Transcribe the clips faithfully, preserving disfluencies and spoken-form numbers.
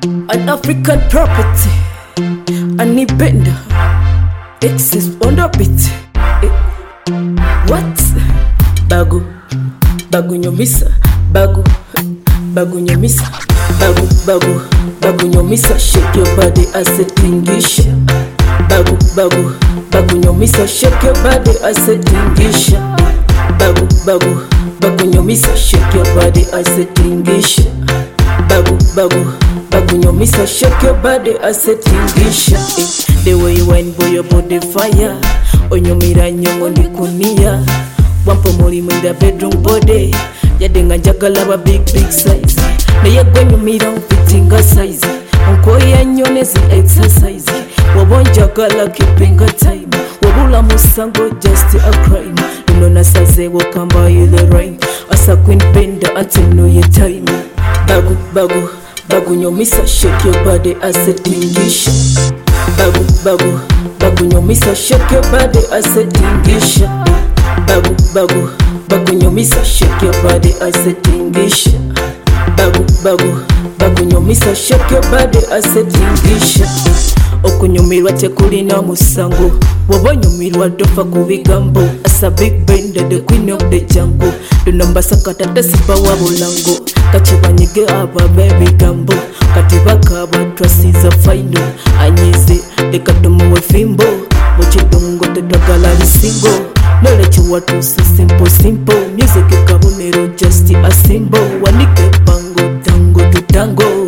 An African property, Annie Bender, exists on the beat. Eh, what? Bagu, bagu nyomisa, bagu, bagu nyomisa, bagu, bagu, bagu nyomisa. Shake your body as a tingisha. Bagu, bagu, bagu nyomisa. Shake your body as a tingisha. Bagu, bagu, bagu nyomisa. Shake your body as a tingisha. Bagu, bagu, bagu nyomisa. Shake your body as a tingisha. Eh, the way you wine, boy, your body fire. Onyomira nyongo ndikunia. Wampo muli mwinda bedroom body. Yadenga njagala ba big big size. Naye gwe nyumira mfitinga size. Onkoya nyonezi exercise. Wabonjagala keepinga time. Wabula musango just a crime. Luno nasaze wakamba you the rain. Asa queen bender atino ye time. Bagu bagu bagu nyomisa. Shake your body as a tingisha. Bagu bagu bagu nyomisa. Shake your body as a tingisha. Bagu bagu bagu nyomisa. Shake your body as a tingisha. Bagu bagu bagu nyomisa. Shake your body as a tingisha. Okunyumirwa tekulina musango. Wabonyumirwa dofa kubigambo. Asa big bender the queen of the jungle. Dunamba sakata tesiba wabulango. Kachibanyige aba baby gambo. Katibaka batwasiza final. Anyize dekadomu we fimbo. Mochidongo tetwagala lisingo. Knowledge what to so simple simple. Music kabonero just a symbol. Wanike bango tango to tango.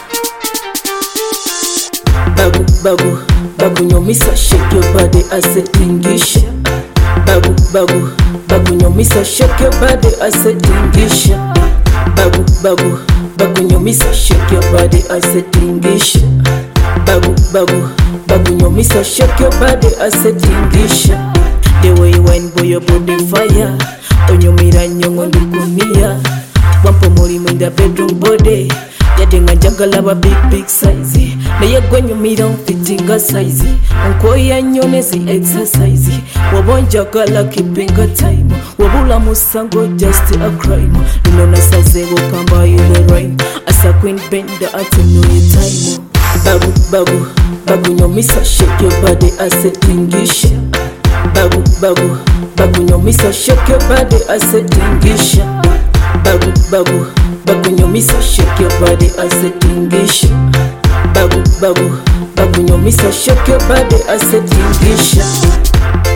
Bagu bagu bagu nyomisa. Shake your body as a tingisha. Bagu bagu bagu nyomisa. Shake your body as a tingisha. Bagu bagu bagu nyomisa. Shake your body as a tingisha. Bagu bagu bagu nyomisa. Shake your body as a tingisha. The way you wine, boy, your body fire. Onyomira nyongo ndikunia. Wampo muli mwinda bedroom body. Yadenga njagala ba big big size. Naye gwe nyumira mfitinga size. Onkoya nyonezi exercise. Wabonjagala keepinga time. Wabula musango just a crime. Luno nasaze wakamba you the rain. Asa queen bender atino ye time. Bagu bagu bagu nyomisa. Shake your body as a tingisha. Bagu bagu bagu nyomisa. Shake your body as a tingisha. Bagu bagu bagu nyomisa. Shake your body as a tingisha. Bagu bagu bagu nyomisa. Shake your body as a tingisha.